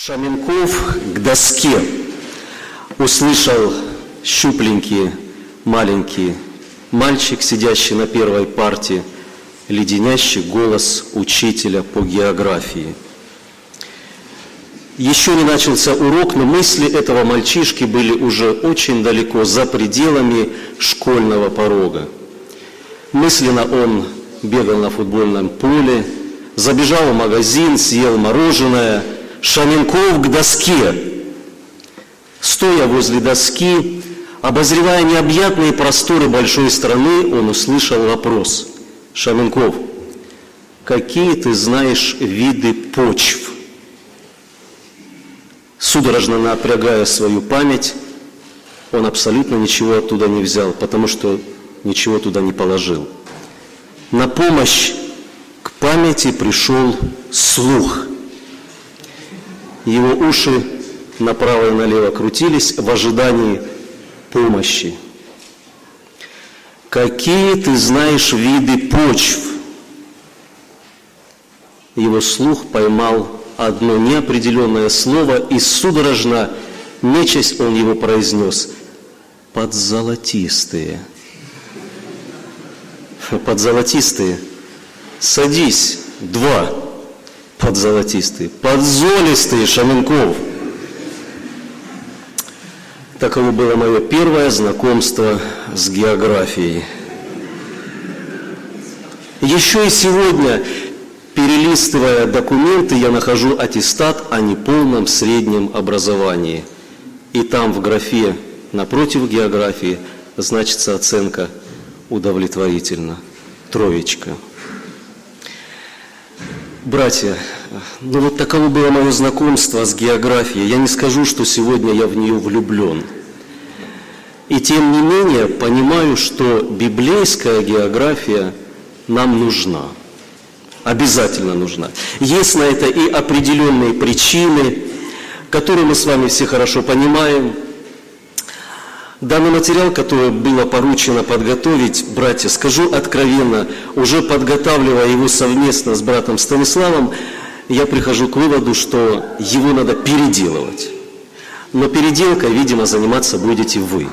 Шаменков к доске. Услышал щупленький, маленький мальчик, сидящий на первой парте, леденящий голос учителя по географии. Еще не начался урок, но мысли этого мальчишки были уже очень далеко, за пределами школьного порога. Мысленно он бегал на футбольном поле, забежал в магазин, съел мороженое. Шаменков к доске. Стоя возле доски, обозревая необъятные просторы большой страны, он услышал вопрос. Шаменков, какие ты знаешь виды почв? Судорожно напрягая свою память, он абсолютно ничего оттуда не взял, потому что ничего туда не положил. На помощь к памяти пришел слух. Его уши направо и налево крутились в ожидании помощи. Какие ты знаешь виды почв? Его слух поймал одно неопределенное слово, и судорожно, мечась, он его произнес. Подзолотистые. Подзолотистые. Садись, 2. Подзолотистые. Подзолистые, Шаменков. Таково было мое первое знакомство с географией. Еще и сегодня, перелистывая документы, я нахожу аттестат о неполном среднем образовании. И там в графе напротив географии значится оценка удовлетворительно. 3. Братья, вот таково было мое знакомство с географией. Я не скажу, что сегодня я в нее влюблен. И тем не менее понимаю, что библейская география нам нужна. Обязательно нужна. Есть на это и определенные причины, которые мы с вами все хорошо понимаем. Данный материал, который было поручено подготовить, братья, скажу откровенно, уже подготавливая его совместно с братом Станиславом, я прихожу к выводу, что его надо переделывать. Но переделкой, видимо, заниматься будете вы.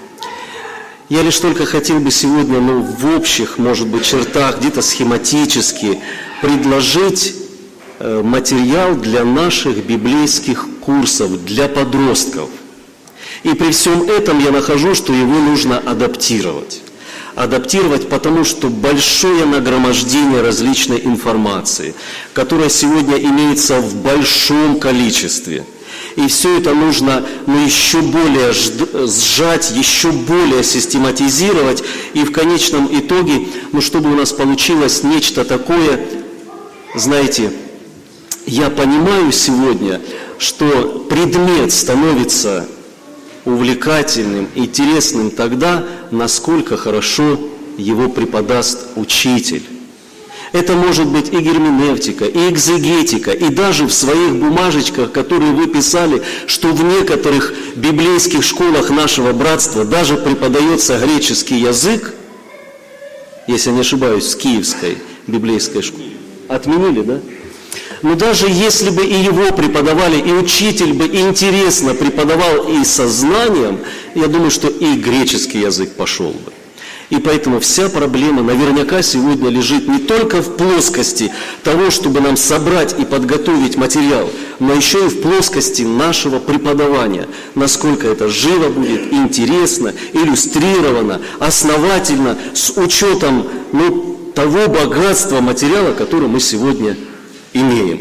Я лишь только хотел бы сегодня, в общих, может быть, чертах, где-то схематически предложить материал для наших библейских курсов, для подростков. И при всем этом я нахожу, что его нужно адаптировать. Адаптировать, потому что большое нагромождение различной информации, которая сегодня имеется в большом количестве. И все это нужно еще более сжать, еще более систематизировать. И в конечном итоге, чтобы у нас получилось нечто такое, знаете, я понимаю сегодня, что предмет становится увлекательным, интересным тогда, насколько хорошо его преподаст учитель. Это может быть и герменевтика, и экзегетика, и даже в своих бумажечках, которые вы писали, что в некоторых библейских школах нашего братства даже преподается греческий язык, если я не ошибаюсь, в Киевской библейской школе. Отменили, да? Но даже если бы и его преподавали, и учитель бы интересно преподавал и со знанием, я думаю, что и греческий язык пошел бы. И поэтому вся проблема наверняка сегодня лежит не только в плоскости того, чтобы нам собрать и подготовить материал, но еще и в плоскости нашего преподавания. Насколько это живо будет, интересно, иллюстрировано, основательно, с учетом того богатства материала, который мы сегодня имеем.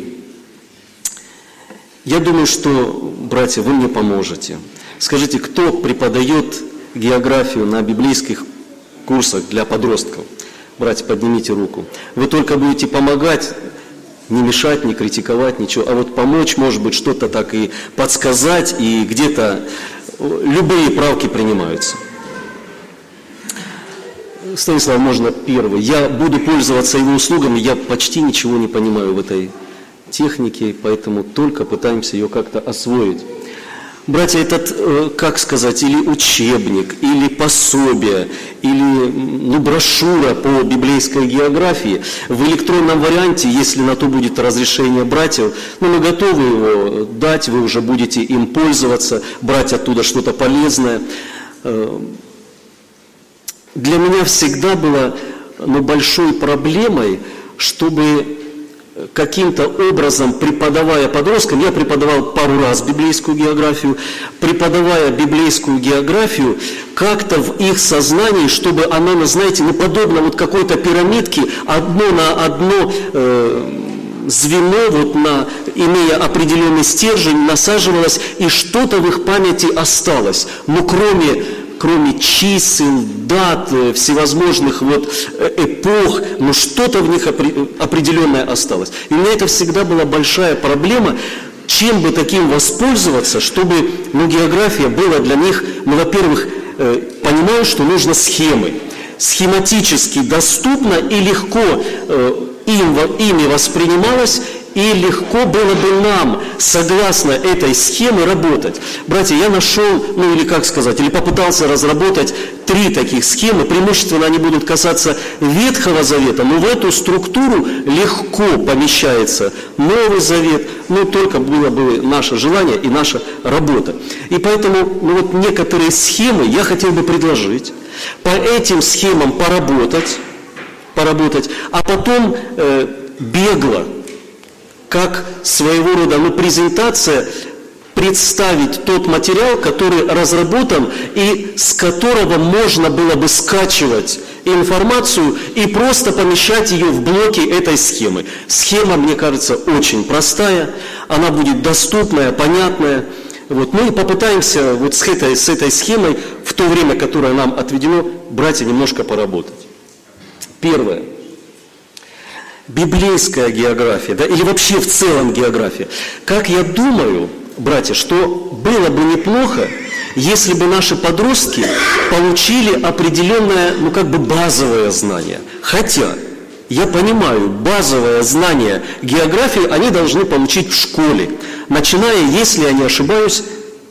Я думаю, что, братья, вы мне поможете. Скажите, кто преподает географию на библейских курсах для подростков? Братья, поднимите руку. Вы только будете помогать, не мешать, не критиковать, ничего, а вот помочь, может быть, что-то так и подсказать, и где-то любые правки принимаются. Станислав, можно первый. Я буду пользоваться его услугами, я почти ничего не понимаю в этой технике, поэтому только пытаемся ее как-то освоить. Братья, этот, как сказать, или учебник, или пособие, или брошюра по библейской географии в электронном варианте, если на то будет разрешение братьев, мы готовы его дать, вы уже будете им пользоваться, брать оттуда что-то полезное. Для меня всегда было большой проблемой, чтобы каким-то образом, преподавая подросткам, я преподавал пару раз библейскую географию, преподавая библейскую географию, как-то в их сознании, чтобы она, знаете, подобно какой-то пирамидке, одно на одно звено, имея определенный стержень, насаживалось, и что-то в их памяти осталось. Но кроме чисел, дат, всевозможных эпох, но что-то в них определенное осталось. И у меня это всегда была большая проблема, чем бы таким воспользоваться, чтобы география была для них, во-первых, понимаю, что нужно схемы. Схематически доступно и легко ими воспринималось, и легко было бы нам, согласно этой схеме, работать. Братья, я нашел, или попытался разработать 3 таких схемы. Преимущественно они будут касаться Ветхого Завета, но в эту структуру легко помещается Новый Завет, только было бы наше желание и наша работа. И поэтому некоторые схемы я хотел бы предложить, по этим схемам поработать, а потом бегло, как своего рода презентация, представить тот материал, который разработан и с которого можно было бы скачивать информацию и просто помещать ее в блоки этой схемы. Схема, мне кажется, очень простая, она будет доступная, понятная. Мы попытаемся с этой схемой в то время, которое нам отведено, братья, немножко поработать. Первое. Библейская география, или вообще в целом география. Как я думаю, братья, что было бы неплохо, если бы наши подростки получили определенное, базовое знание. Хотя, я понимаю, базовое знание географии они должны получить в школе, начиная, если я не ошибаюсь,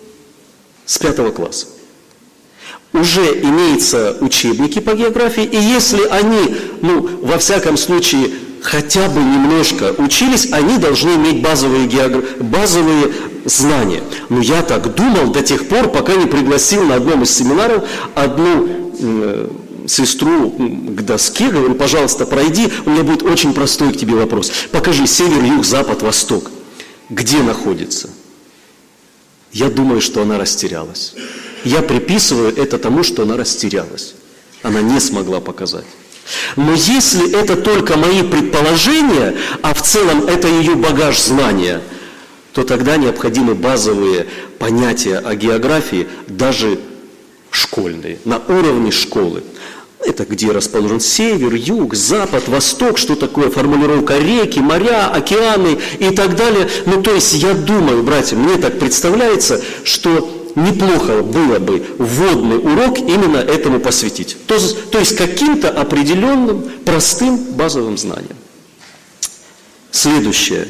с 5 класса. Уже имеются учебники по географии, и если они, во всяком случае, хотя бы немножко учились, они должны иметь базовые знания. Но я так думал до тех пор, пока не пригласил на одном из семинаров одну сестру к доске, говорю, пожалуйста, пройди, у меня будет очень простой к тебе вопрос. Покажи север, юг, запад, восток. Где находится? Я думаю, что она растерялась. Я приписываю это тому, что она растерялась. Она не смогла показать. Но если это только мои предположения, а в целом это ее багаж знания, то тогда необходимы базовые понятия о географии, даже школьные, на уровне школы. Это где расположен север, юг, запад, восток, что такое формулировка реки, моря, океаны и так далее. То есть я думаю, братья, мне так представляется, что неплохо было бы вводный урок именно этому посвятить. То есть каким-то определенным, простым базовым знаниям. Следующее.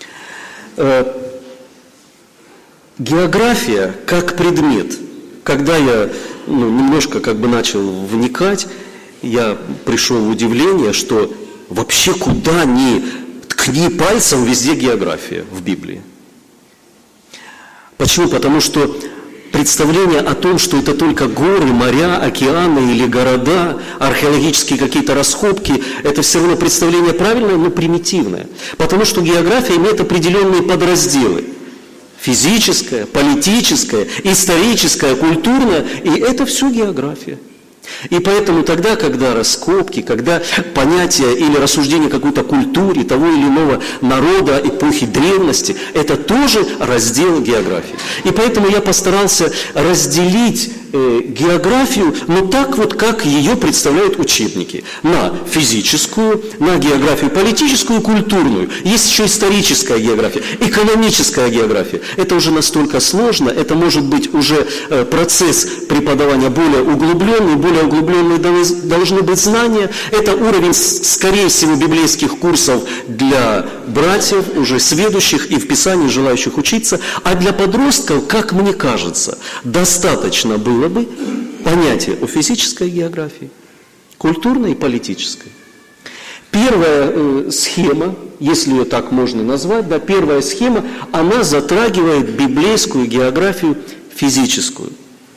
География как предмет. Когда я немножко начал вникать, я пришел в удивление, что вообще куда ни ткни пальцем, везде география в Библии. Почему? Потому что представление о том, что это только горы, моря, океаны или города, археологические какие-то раскопки, это все равно представление правильное, но примитивное. Потому что география имеет определенные подразделы. Физическая, политическая, историческая, культурная, и это все география. И поэтому тогда, когда раскопки, когда понятие или рассуждение какой-то культуре того или иного народа, эпохи древности, это тоже раздел географии. И поэтому я постарался разделить географию, но так вот, как ее представляют учебники. На физическую, на географию политическую, культурную. Есть еще историческая география, экономическая география. Это уже настолько сложно, это может быть уже процесс преподавания более углубленные должны быть знания. Это уровень, скорее всего, библейских курсов для братьев, уже сведущих и в Писании желающих учиться. А для подростков, как мне кажется, достаточно было бы понятие о физической географии, культурной и политической. Первая схема, если ее так можно назвать, да, первая схема, она затрагивает библейскую географию физическую.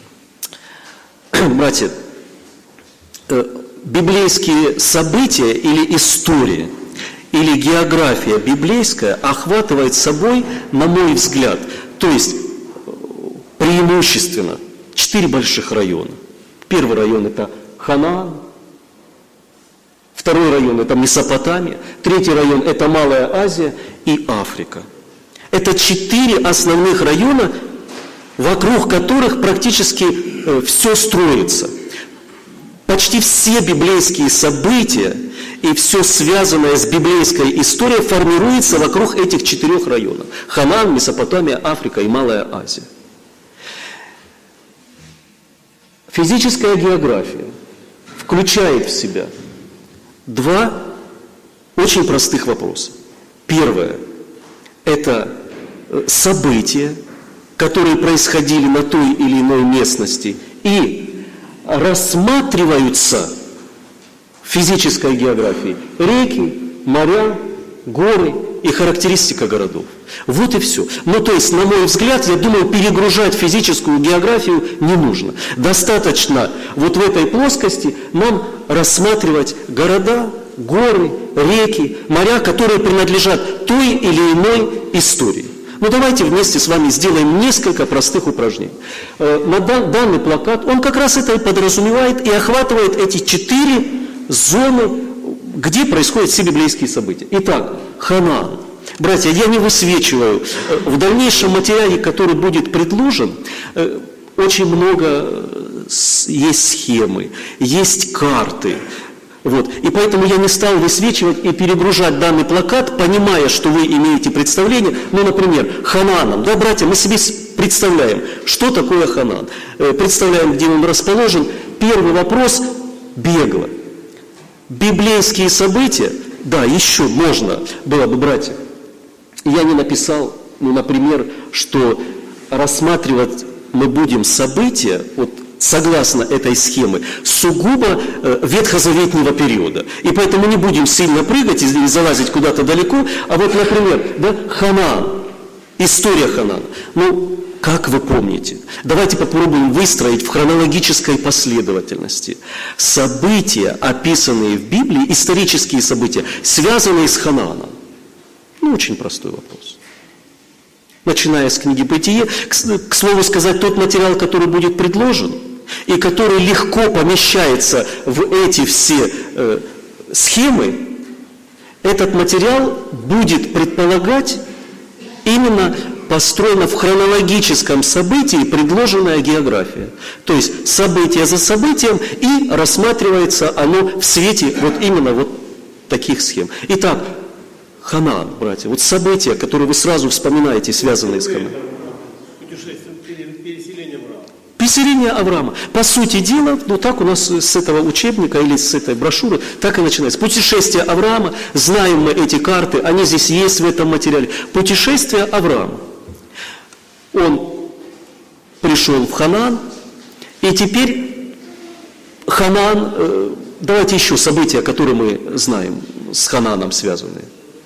Братья, библейские события или история, или география библейская охватывает собой, на мой взгляд, то есть преимущественно 4 больших района. Первый район – это Ханаан, второй район – это Месопотамия, третий район – это Малая Азия и Африка. Это 4 основных района, вокруг которых практически все строится. Почти все библейские события и все связанное с библейской историей формируется вокруг этих 4 районов. Ханаан, Месопотамия, Африка и Малая Азия. Физическая география включает в себя 2 очень простых вопроса. Первое – это события, которые происходили на той или иной местности и рассматриваются в физической географии реки, моря, горы и характеристика городов. Вот и все. Ну, то есть, на мой взгляд, я думаю, перегружать физическую географию не нужно. Достаточно вот в этой плоскости нам рассматривать города, горы, реки, моря, которые принадлежат той или иной истории. Ну, давайте вместе с вами сделаем несколько простых упражнений. Данный плакат, он как раз это и подразумевает и охватывает эти 4 зоны, где происходят все библейские события. Итак, Ханаан. Братья, я не высвечиваю. В дальнейшем материале, который будет предложен, очень много есть схемы, есть карты. Вот. И поэтому я не стал высвечивать и перегружать данный плакат, понимая, что вы имеете представление. Ну, например, Ханааном. Да, братья, мы себе представляем, что такое Ханаан. Представляем, где он расположен. Первый вопрос бегло. Библейские события, да, еще можно было бы, братья. Я не написал, ну, например, что рассматривать мы будем события, вот согласно этой схемы, сугубо ветхозаветнего периода. И поэтому не будем сильно прыгать и залазить куда-то далеко. А вот, например, да, Ханаан, история Ханаана. Ну, как вы помните? Давайте попробуем выстроить в хронологической последовательности события, описанные в Библии, исторические события, связанные с Ханааном. Ну, очень простой вопрос. Начиная с книги «Бытие», к слову сказать, тот материал, который будет предложен, и который легко помещается в эти все схемы, этот материал будет предполагать именно построена в хронологическом событии предложенная география. То есть событие за событием, и рассматривается оно в свете вот именно вот таких схем. Итак, Ханаан, братья, вот события, которые вы сразу вспоминаете, связанные с Ханааном. Переселение Авраама. По сути дела, ну так у нас с этого учебника или с этой брошюры так и начинается. Путешествие Авраама, знаем мы эти карты, они здесь есть в этом материале. Путешествие Авраама. Он пришел в Ханаан, и теперь Ханаан, давайте еще события, которые мы знаем, с Ханааном связанные.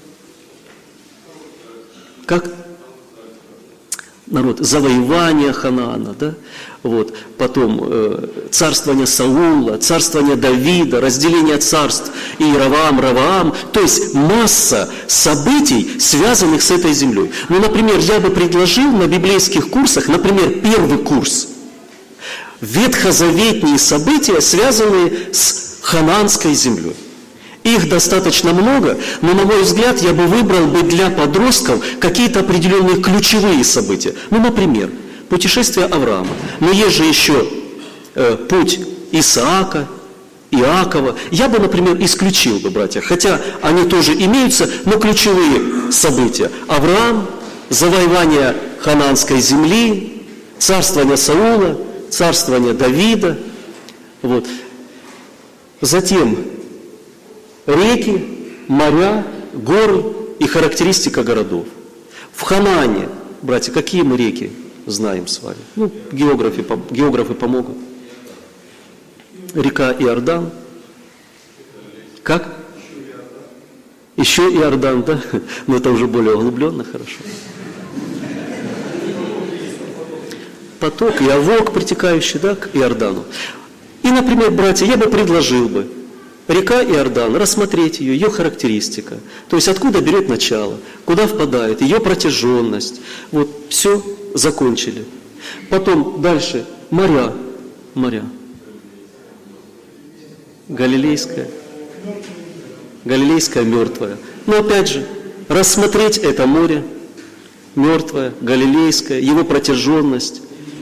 Как? Народ, завоевание Ханаана, да? Вот. Потом царствование Саула, царствование Давида, разделение царств Иеровоам, Раваам. То есть масса событий, связанных с этой землей. Ну, например, я бы предложил на библейских курсах, например, первый курс. Ветхозаветные события, связанные с ханаанской землей. Их достаточно много, но, на мой взгляд, я бы выбрал бы для подростков какие-то определенные ключевые события. Ну, например, путешествие Авраама. Но есть же еще путь Исаака, Иакова. Я бы, например, исключил бы, братья, хотя они тоже имеются, но ключевые события. Авраам, завоевание ханаанской земли, царствование Саула, царствование Давида. Вот. Затем реки, моря, горы и характеристика городов. В Ханаане, братья, какие мы реки знаем с вами? Ну, географы помогут. Река Иордан. Как? Еще Иордан, да? Но это уже более углубленно, хорошо. Поток Явок, притекающий, да, к Иордану. И, например, братья, я бы предложил бы река Иордан, рассмотреть ее характеристика. То есть, откуда берет начало, куда впадает, ее протяженность. Вот, все закончили. Потом дальше моря. Галилейская мертвая. Но опять же, рассмотреть это море, мертвое, Галилейское, его протяженность.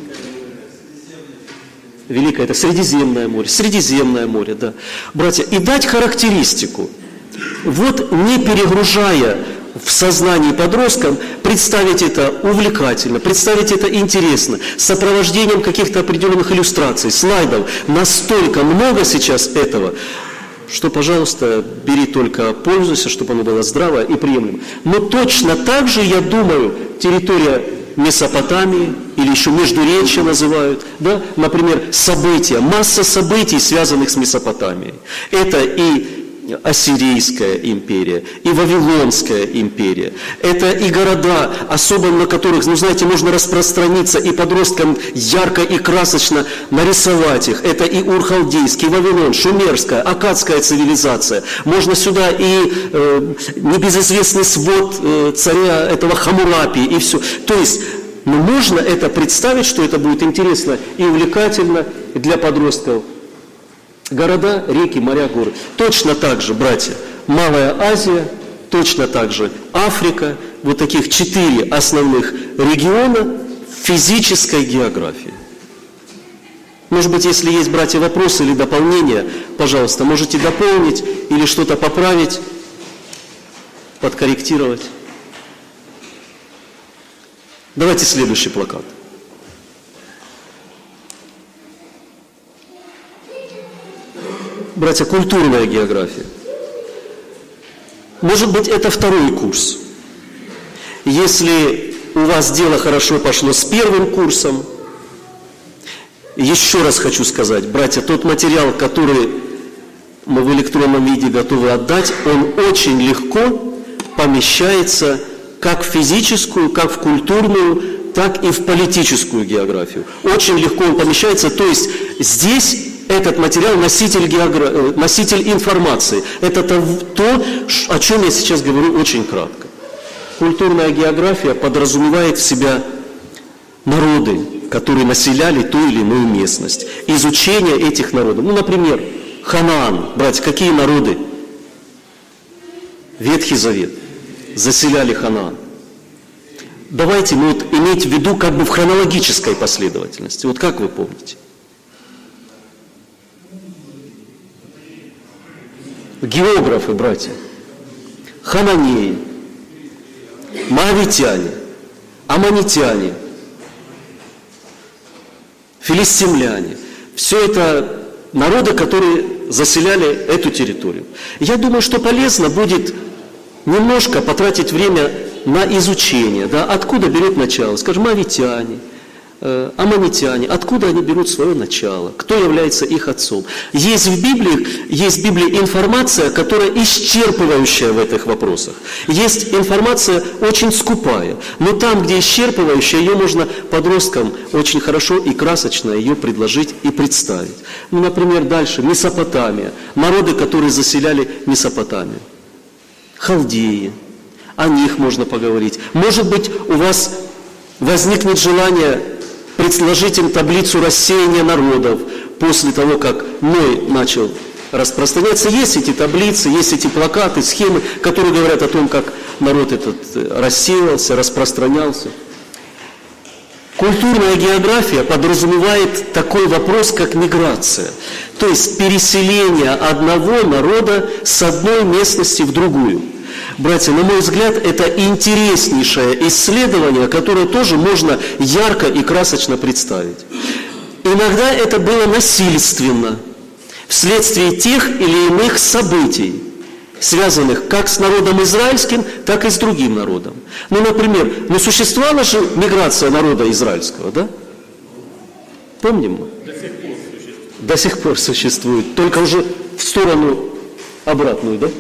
Великое, это Средиземное море, да. Братья, и дать характеристику. Вот не перегружая в сознании подросткам, представить это увлекательно, представить это интересно, с сопровождением каких-то определенных иллюстраций, слайдов. Настолько много сейчас этого, что, пожалуйста, бери только пользуйся, чтобы оно было здравое и приемлемо. Но точно так же, я думаю, территория Месопотамии, или еще Междуречье называют, да, например, события, масса событий, связанных с Месопотамией. Это и Ассирийская империя, и Вавилонская империя. Это и города, особо на которых, ну знаете, можно распространиться и подросткам ярко и красочно нарисовать их. Это и Ур-Халдейский, Вавилон, Шумерская, Аккадская цивилизация. Можно сюда и небезызвестный свод царя этого Хаммурапи, и все. То есть, ну, можно это представить, что это будет интересно и увлекательно для подростков. Города, реки, моря, горы. Точно так же, братья, Малая Азия, точно так же Африка, вот таких 4 основных региона физической географии. Может быть, если есть, братья, вопросы или дополнения, пожалуйста, можете дополнить или что-то поправить, подкорректировать. Давайте следующий плакат. Братья, культурная география. Может быть, это 2-й курс. Если у вас дело хорошо пошло с 1-м курсом, еще раз хочу сказать, братья, тот материал, который мы в электронном виде готовы отдать, он очень легко помещается как в физическую, как в культурную, так и в политическую географию. Очень легко он помещается, то есть здесь этот материал носитель информации. Это то, о чем я сейчас говорю очень кратко. Культурная география подразумевает в себя народы, которые населяли ту или иную местность. Изучение этих народов. Ну, например, Ханаан. Братья, какие народы? Ветхий Завет. Заселяли Ханаан. Давайте мы вот иметь в виду как бы в хронологической последовательности. Вот как вы помните? Географы, братья, хананеи, моавитяне, аммонитяне, филистимляне. Все это народы, которые заселяли эту территорию. Я думаю, что полезно будет немножко потратить время на изучение, да, откуда берет начало, скажем, моавитяне, аммонитяне, откуда они берут свое начало, кто является их отцом. Есть в Библии информация, которая исчерпывающая в этих вопросах. Есть информация очень скупая, но там, где исчерпывающая, ее можно подросткам очень хорошо и красочно ее предложить и представить. Ну, например, дальше Месопотамия, народы, которые заселяли Месопотамию. Халдеи, о них можно поговорить. Может быть, у вас возникнет желание предложить им таблицу рассеяния народов после того, как Ной начал распространяться. Есть эти таблицы, есть эти плакаты, схемы, которые говорят о том, как народ этот рассеялся, распространялся. Культурная география подразумевает такой вопрос, как миграция, то есть переселение одного народа с одной местности в другую. Братья, на мой взгляд, это интереснейшее исследование, которое тоже можно ярко и красочно представить. Иногда это было насильственно, вследствие тех или иных событий, связанных как с народом израильским, так и с другим народом. Ну, например, существовала же миграция народа израильского, да? Помним мы? До сих пор существует, только уже в сторону обратную, да?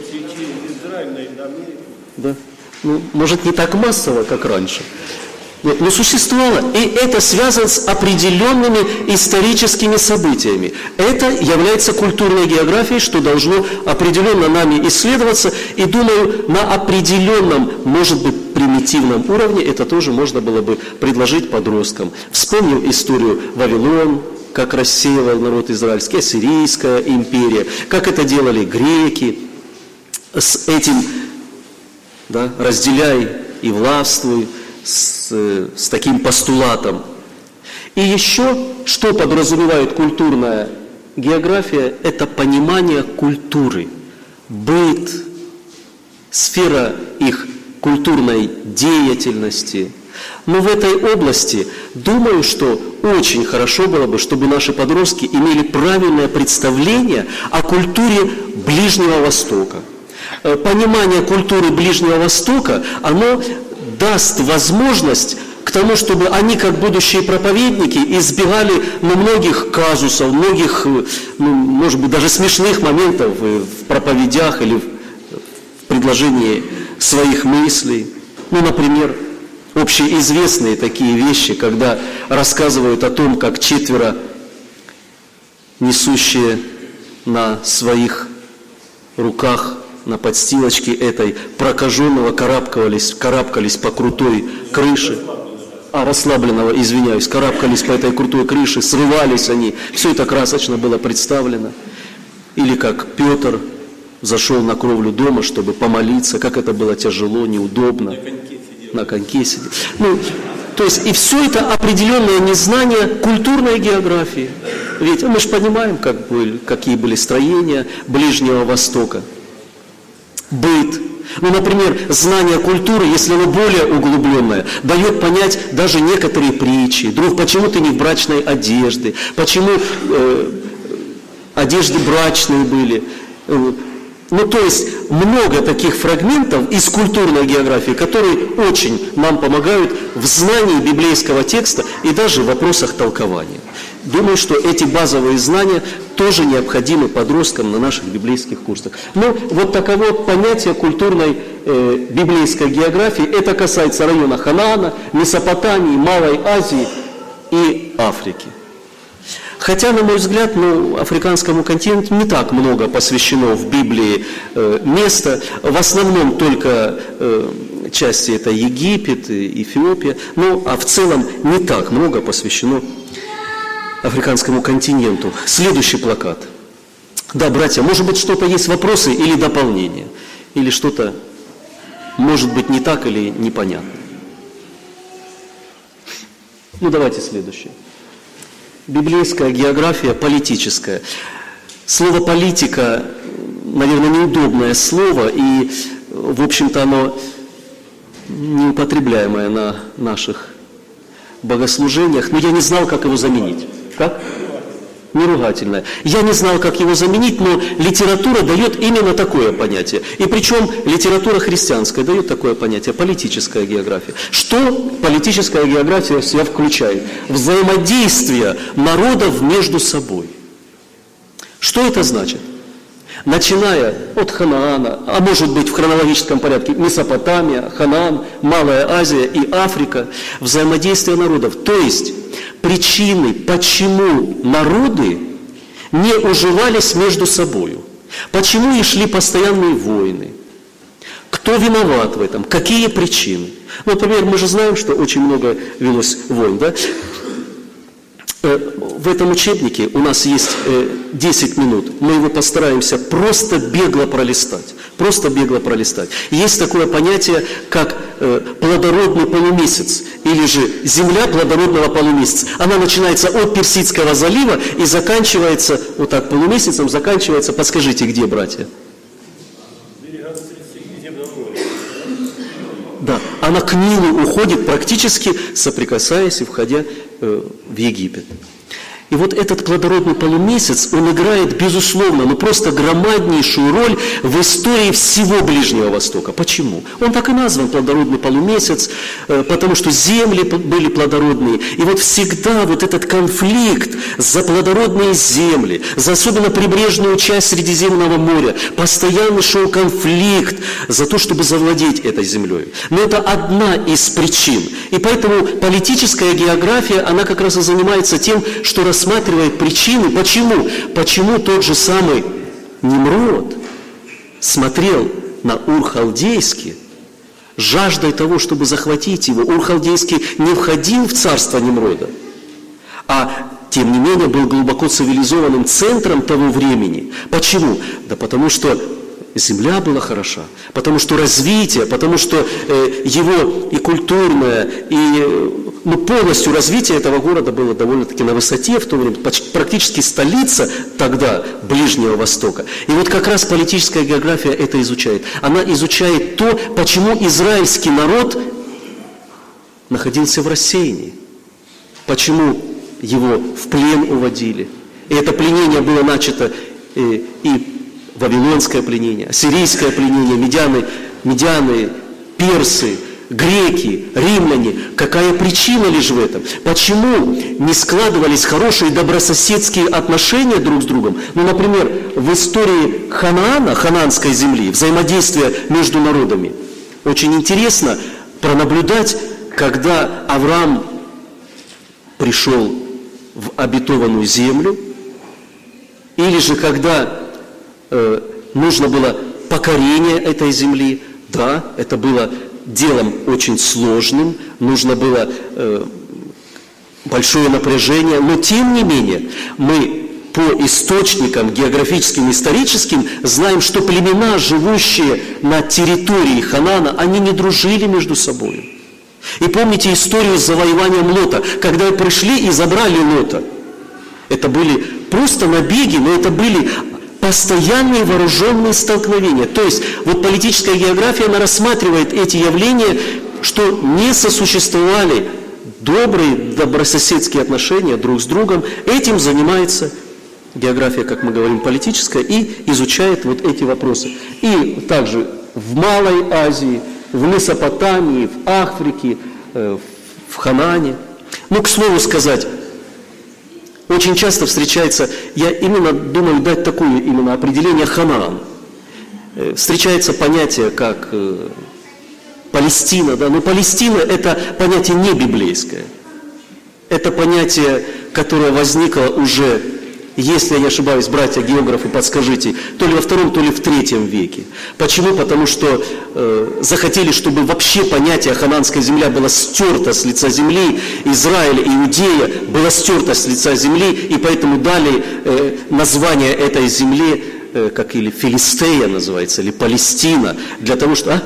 Да. Ну, может, не так массово, как раньше. Нет, но существовало. И это связано с определенными историческими событиями. Это является культурной географией, что должно определенно нами исследоваться. И думаю, на определенном, может быть, примитивном уровне это тоже можно было бы предложить подросткам. Вспомним историю Вавилон, как рассеивал народ израильский, Ассирийская империя, как это делали греки с этим, да, разделяй и властвуй, с таким постулатом. И еще, что подразумевает культурная география, это понимание культуры, быт, сфера их культурной деятельности. Но в этой области, думаю, что очень хорошо было бы, чтобы наши подростки имели правильное представление о культуре Ближнего Востока. Понимание культуры Ближнего Востока, оно даст возможность к тому, чтобы они, как будущие проповедники, избегали многих казусов, многих, может быть, даже смешных моментов в проповедях или в предложении своих мыслей. Например, общеизвестные такие вещи, когда рассказывают о том, как 4 несущие на своих руках, на подстилочке этой прокаженного карабкались по крутой крыше. Расслабленного, извиняюсь, карабкались по этой крутой крыше, срывались они. Все это красочно было представлено. Или как Петр зашел на кровлю дома, чтобы помолиться, как это было тяжело, неудобно. На коньке сидел. То есть, и все это определенное незнание культурной географии. Ведь мы же понимаем, какие были строения Ближнего Востока. Быт. Например, знание культуры, если оно более углубленное, дает понять даже некоторые притчи. Друг, почему ты не в брачной одежде? Почему одежды брачные были? То есть много таких фрагментов из культурной географии, которые очень нам помогают в знании библейского текста и даже в вопросах толкования. Думаю, что эти базовые знания тоже необходимы подросткам на наших библейских курсах. Вот таково понятие культурной библейской географии. Это касается района Ханаана, Месопотамии, Малой Азии и Африки. Хотя, на мой взгляд, африканскому континенту не так много посвящено в Библии места. В основном только части это Египет, Эфиопия. А в целом не так много посвящено африканскому континенту. Следующий плакат. Да, братья, может быть, что-то есть вопросы или дополнения? Или что-то может быть не так или непонятно? Давайте следующее. Библейская география политическая. Слово «политика», наверное, неудобное слово, и, в общем-то, оно неупотребляемое на наших богослужениях, но я не знал, как его заменить. Как? Неругательное. Я не знал, как его заменить, но литература дает именно такое понятие. И причем литература христианская дает такое понятие, политическая география. Что политическая география в себя включает? Взаимодействие народов между собой. Что это значит? Начиная от Ханаана, а может быть в хронологическом порядке Месопотамия, Ханаан, Малая Азия и Африка, взаимодействие народов. То есть причины, почему народы не уживались между собой, почему и шли постоянные войны, кто виноват в этом, какие причины. Например, мы же знаем, что очень много велось войн, да? В этом учебнике у нас есть 10 минут. Мы его постараемся просто бегло пролистать. Просто бегло пролистать. Есть такое понятие, как плодородный полумесяц, или же земля плодородного полумесяца. Она начинается от Персидского залива и заканчивается, вот так, полумесяцем заканчивается, подскажите, где, братья? Да, она к Нилу уходит, практически соприкасаясь и входя в Египет. И вот этот плодородный полумесяц, он играет, безусловно, но просто громаднейшую роль в истории всего Ближнего Востока. Почему? Он так и назван плодородный полумесяц, потому что земли были плодородные. И вот всегда вот этот конфликт за плодородные земли, за особенно прибрежную часть Средиземного моря, постоянно шел конфликт за то, чтобы завладеть этой землей. Но это одна из причин. И поэтому политическая география, она как раз и занимается тем, что рассматривает причины, почему тот же самый Нимрод смотрел на Ур-Халдейский, жаждой того, чтобы захватить его. Ур-Халдейский не входил в царство Нимрода, а тем не менее был глубоко цивилизованным центром того времени. Почему? Да потому что земля была хороша, потому что развитие, потому что его и культурное, и полностью развитие этого города было довольно-таки на высоте в то время, практически столица тогда Ближнего Востока. И вот как раз политическая география это изучает. Она изучает то, почему израильский народ находился в рассеянии, почему его в плен уводили. И это пленение было начато и вавилонское пленение, ассирийское пленение, медианы, персы, греки, римляне. Какая причина лишь в этом? Почему не складывались хорошие добрососедские отношения друг с другом? Например, в истории Ханаана, ханаанской земли, взаимодействия между народами, очень интересно пронаблюдать, когда Авраам пришел в обетованную землю, или же когда нужно было покорение этой земли. Да, это было делом очень сложным, нужно было большое напряжение, но тем не менее мы по источникам географическим, историческим знаем, что племена, живущие на территории Ханаана, они не дружили между собой. И помните историю с завоеванием Лота, когда пришли и забрали Лота. Это были просто набеги, но это были постоянные вооруженные столкновения. То есть вот политическая география, она рассматривает эти явления, что не сосуществовали добрые, добрососедские отношения друг с другом. Этим занимается география, как мы говорим, политическая, и изучает вот эти вопросы. И также в Малой Азии, в Месопотамии, в Африке, в Ханаане. К слову сказать, очень часто встречается, я именно думаю дать такое именно определение Ханаан. Встречается понятие как Палестина, да, но Палестина это понятие не библейское. Это понятие, которое возникло уже, если я не ошибаюсь, братья-географы, подскажите, то ли во II, то ли в III веке. Почему? Потому что захотели, чтобы вообще понятие хананская земля было стерто с лица земли, Израиль, Иудея было стерто с лица земли, и поэтому дали название этой земли, как или Филистея называется, или Палестина, для того, что...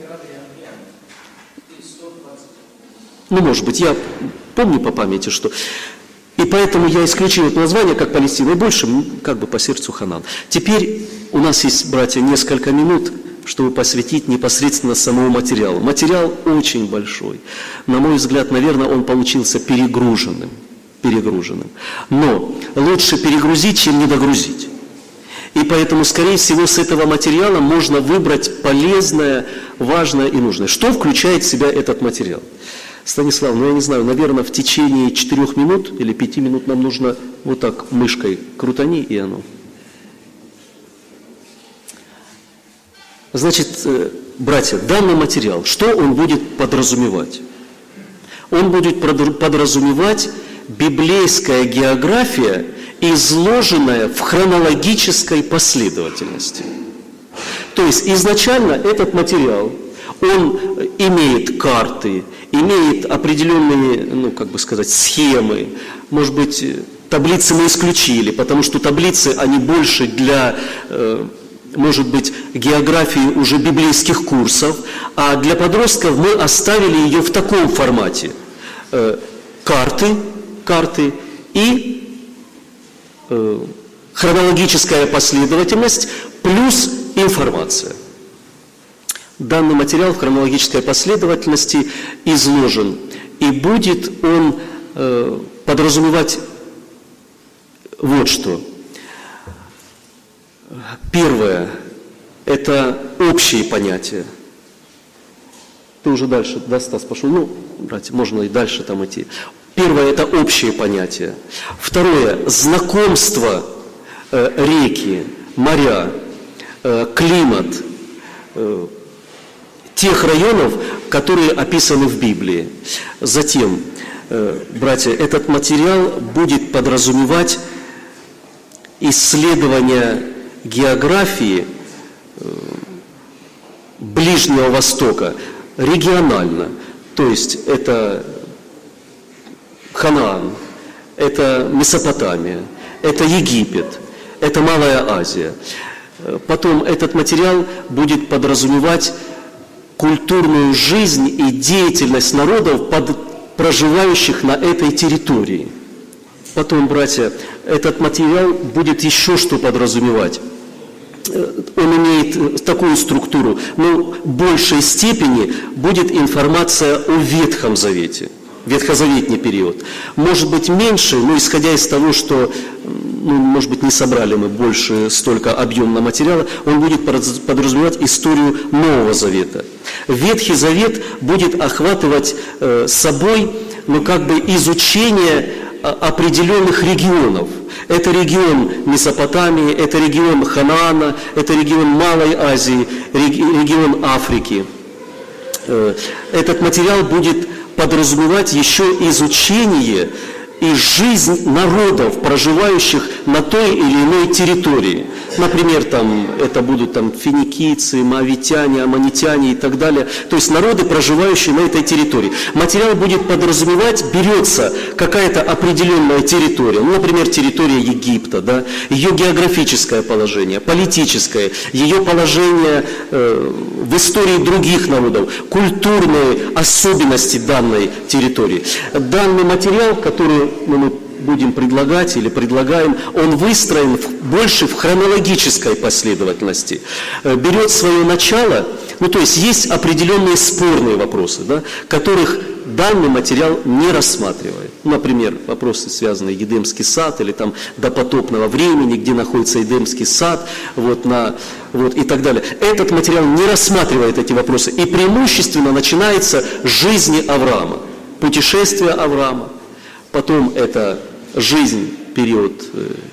может быть, я помню по памяти, что... И поэтому я исключил это название как Палестина, и больше как бы по сердцу Ханан. Теперь у нас есть, братья, несколько минут, чтобы посвятить непосредственно самому материалу. Материал очень большой. На мой взгляд, наверное, он получился перегруженным. Но лучше перегрузить, чем не догрузить. И поэтому, скорее всего, с этого материала можно выбрать полезное, важное и нужное. Что включает в себя этот материал? Станислав, я не знаю, наверное, в течение 4 минут или 5 минут нам нужно вот так мышкой крутани, и оно. Значит, братья, данный материал, что он будет подразумевать? Он будет подразумевать библейская география, изложенная в хронологической последовательности. То есть изначально этот материал, он имеет карты, имеет определенные, ну, как бы сказать, схемы, может быть, таблицы мы исключили, потому что таблицы, они больше для, может быть, географии уже библейских курсов, а для подростков мы оставили ее в таком формате. Карты и хронологическая последовательность плюс информация. Данный материал в хронологической последовательности изложен, и будет он подразумевать вот что. Первое – это общие понятия. Ты уже дальше, да, Стас, пошел? Ну, братья, можно и дальше там идти. Первое – это общие понятия. Второе – знакомство реки, моря, климат, тех районов, которые описаны в Библии. Затем, братья, этот материал будет подразумевать исследование географии Ближнего Востока регионально. То есть это Ханаан, это Месопотамия, это Египет, это Малая Азия. Потом этот материал будет подразумевать культурную жизнь и деятельность народов, проживающих на этой территории. Потом, братья, этот материал будет еще что подразумевать. Он имеет такую структуру, но в большей степени будет информация о Ветхом Завете, ветхозаветний период. Может быть меньше, но исходя из того, что, может быть, не собрали мы больше столько объемного материала, он будет подразумевать историю Нового Завета. Ветхий Завет будет охватывать собой, изучение определенных регионов. Это регион Месопотамии, это регион Ханаана, это регион Малой Азии, регион Африки. Этот материал будет подразумевать еще изучение и жизнь народов, проживающих на той или иной территории. Например, это будут финикийцы, моавитяне, аммонитяне и так далее. То есть народы, проживающие на этой территории. Материал будет подразумевать, берется какая-то определенная территория, например, территория Египта, да, ее географическое положение, политическое, ее положение в истории других народов, культурные особенности данной территории. Данный материал, который мы будем предлагать или предлагаем, он выстроен больше в хронологической последовательности. Берет свое начало, то есть есть определенные спорные вопросы, да, которых данный материал не рассматривает. Например, вопросы, связанные с Едемский сад или допотопного времени, где находится Едемский сад, и так далее. Этот материал не рассматривает эти вопросы, и преимущественно начинается с жизни Авраама, путешествия Авраама. Потом это жизнь, период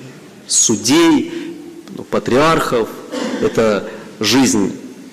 судей, патриархов, это жизнь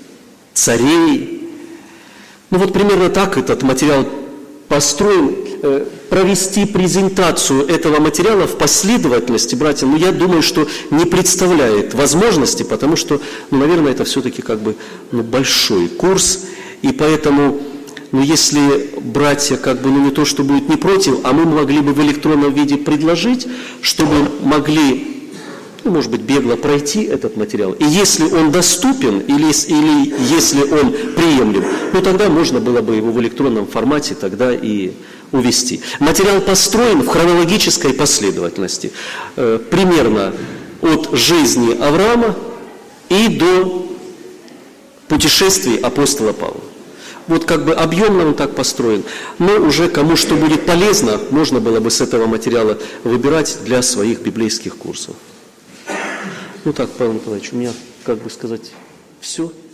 царей. Примерно так этот материал построен. Провести презентацию этого материала в последовательности, братья, я думаю, что не представляет возможности, потому что, наверное, это все-таки большой курс, и поэтому... если братья не то, что будут не против, а мы могли бы в электронном виде предложить, чтобы могли, может быть, бегло пройти этот материал. И если он доступен, или если он приемлем, тогда можно было бы его в электронном формате тогда и увести. Материал построен в хронологической последовательности. Примерно от жизни Авраама и до путешествий апостола Павла. Объемно он так построен. Но уже кому что будет полезно, можно было бы с этого материала выбирать для своих библейских курсов. Павел Николаевич, у меня, все.